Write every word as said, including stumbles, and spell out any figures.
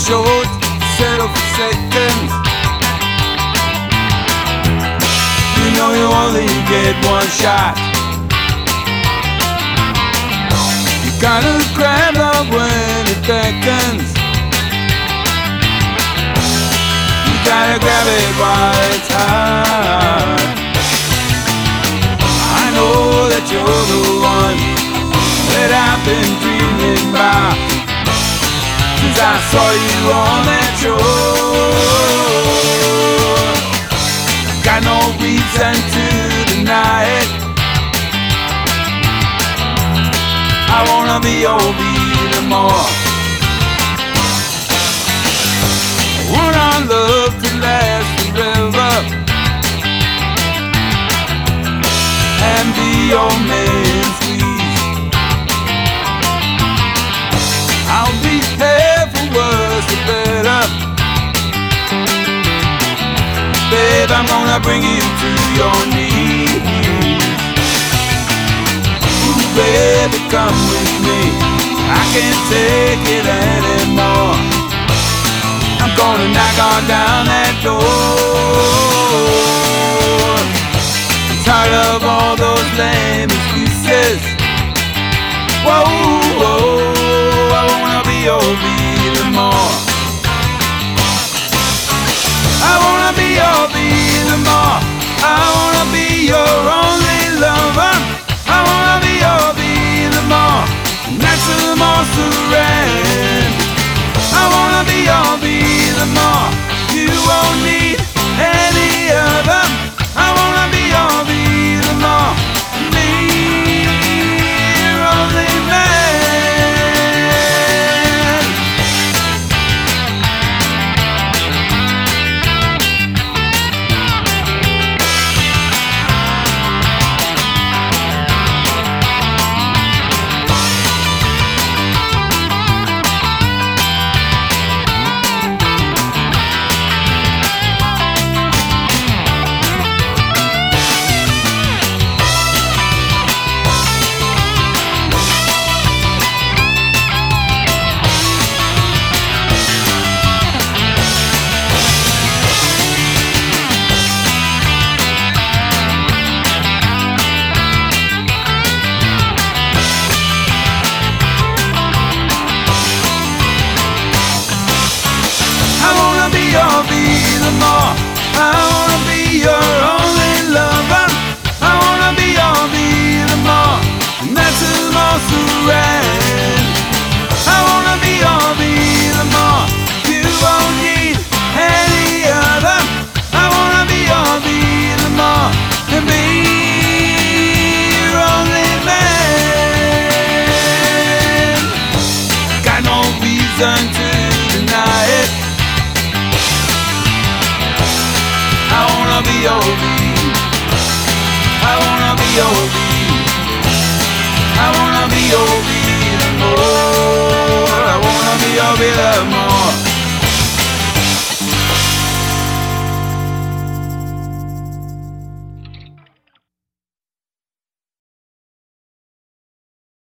short, settle for seconds. You know you only get one shot. You gotta grab love when it beckons. You gotta grab it while it's hot. I know that you're the one that I've been dreaming about since I saw you on that shore. Got no reason to deny it. I wanna be your Vida more. I want our love to last forever and be your main squeeze. I'll be there for worse or better. Babe, I'm gonna bring you to your knees. Ooh, baby, come with me. I can't take it anymore. I'm gonna knock on down that door. I'm tired of all those lame excuses. Whoa, whoa, I wanna be your Vida more. I wanna be your Vida more. I wanna be your only lover. I wanna be your Vida more. Maximum surrender. I wanna be your Vida more. You won't need any other. I wanna be your Vida more. Me, your only man. Your Vida more. I wanna be your only lover. I wanna be your Vida more. And that's more surrender. I wanna be your Vida more. You won't need any other. I wanna be your Vida more. And be your only man. Got no reason to deny it. I wanna be your Vida. I wanna be your Vida.